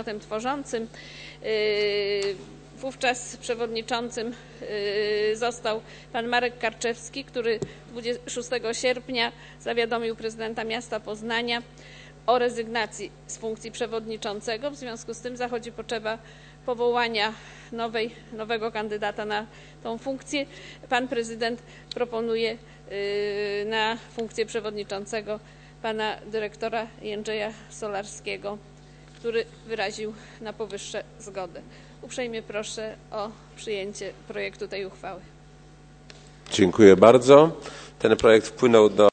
podmiotem tworzącym. Wówczas przewodniczącym został pan Marek Karczewski, który 26 sierpnia zawiadomił prezydenta miasta Poznania o rezygnacji z funkcji przewodniczącego. W związku z tym zachodzi potrzeba powołania nowego kandydata na tą funkcję. Pan prezydent proponuje na funkcję przewodniczącego pana dyrektora Jędrzeja Solarskiego, który wyraził na powyższe zgodę. Uprzejmie proszę o przyjęcie projektu tej uchwały. Dziękuję bardzo. Ten projekt wpłynął do